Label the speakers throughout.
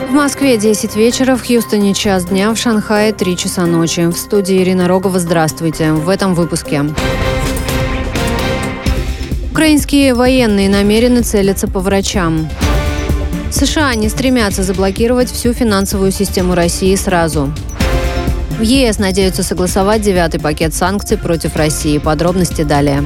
Speaker 1: В Москве 10 вечера, в Хьюстоне час дня, в Шанхае 3 часа ночи. В студии Ирина Рогова. Здравствуйте. В этом выпуске. Украинские военные намерены целиться по врачам. США не стремятся заблокировать всю финансовую систему России сразу. В ЕС надеются согласовать 9-й пакет санкций против России. Подробности далее.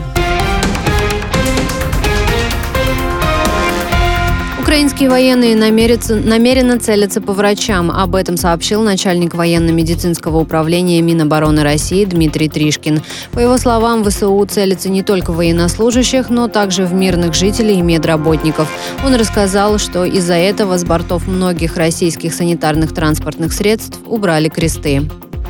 Speaker 1: Украинские военные намеренно целятся по врачам. Об этом сообщил начальник военно-медицинского управления Минобороны России Дмитрий Тришкин. По его словам, ВСУ целятся не только в военнослужащих, но также в мирных жителей и медработников. Он рассказал, что из-за этого с бортов многих российских санитарных транспортных средств убрали кресты.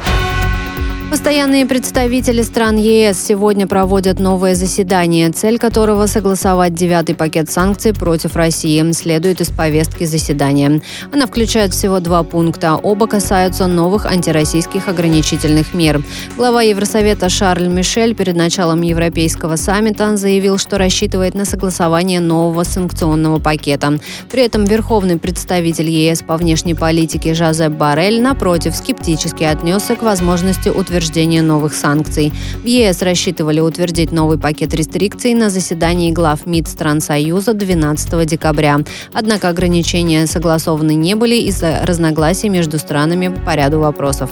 Speaker 1: Постоянные представители стран ЕС сегодня проводят новое заседание, цель которого – согласовать 9-й пакет санкций против России, следует из повестки заседания. Она включает всего 2 пункта. Оба касаются новых антироссийских ограничительных мер. Глава Евросовета Шарль Мишель перед началом Европейского саммита заявил, что рассчитывает на согласование нового санкционного пакета. При этом верховный представитель ЕС по внешней политике Жозеп Боррель, напротив, скептически отнесся к возможности утверждения новых санкций. В ЕС рассчитывали утвердить новый пакет рестрикций на заседании глав МИД стран Союза 12 декабря. Однако ограничения согласованы не были из-за разногласий между странами по ряду вопросов.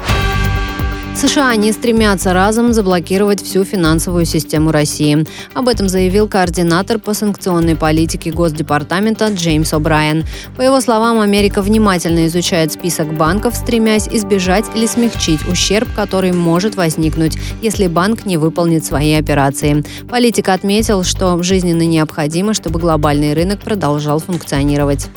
Speaker 1: США не стремятся разом заблокировать всю финансовую систему России. Об этом заявил координатор по санкционной политике Госдепартамента Джеймс О'Брайен. По его словам, Америка внимательно изучает список банков, стремясь избежать или смягчить ущерб, который может возникнуть, если банк не выполнит свои операции. Политик отметил, что жизненно необходимо, чтобы глобальный рынок продолжал функционировать.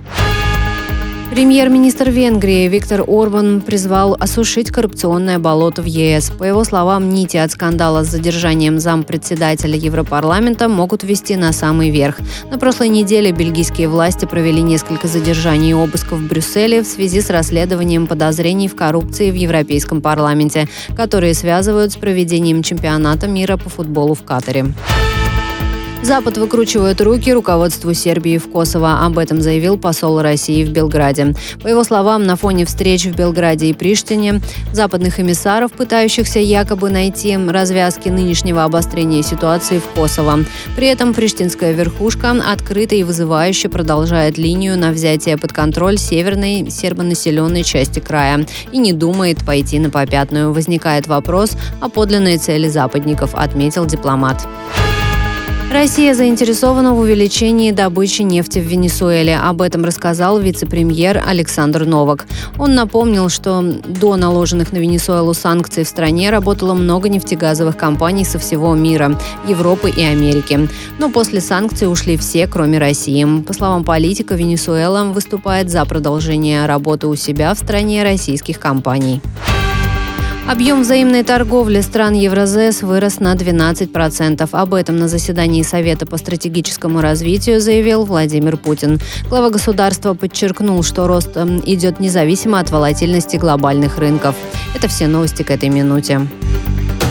Speaker 1: Премьер-министр Венгрии Виктор Орбан призвал осушить коррупционное болото в ЕС. По его словам, нити от скандала с задержанием зампредседателя Европарламента могут вести на самый верх. На прошлой неделе бельгийские власти провели несколько задержаний и обысков в Брюсселе в связи с расследованием подозрений в коррупции в Европейском парламенте, которые связывают с проведением чемпионата мира по футболу в Катаре. Запад выкручивает руки руководству Сербии в Косово. Об этом заявил посол России в Белграде. По его словам, на фоне встреч в Белграде и Приштине западных эмиссаров, пытающихся якобы найти развязки нынешнего обострения ситуации в Косово. При этом приштинская верхушка открыто и вызывающе продолжает линию на взятие под контроль северной сербонаселенной части края и не думает пойти на попятную. Возникает вопрос о подлинной цели западников, отметил дипломат. Россия заинтересована в увеличении добычи нефти в Венесуэле. Об этом рассказал вице-премьер Александр Новак. Он напомнил, что до наложенных на Венесуэлу санкций в стране работало много нефтегазовых компаний со всего мира, Европы и Америки. Но после санкций ушли все, кроме России. По словам политика, Венесуэла выступает за продолжение работы у себя в стране российских компаний. Объем взаимной торговли стран Евразес вырос на 12%. Об этом на заседании Совета по стратегическому развитию заявил Владимир Путин. Глава государства подчеркнул, что рост идет независимо от волатильности глобальных рынков. Это все новости к этой минуте.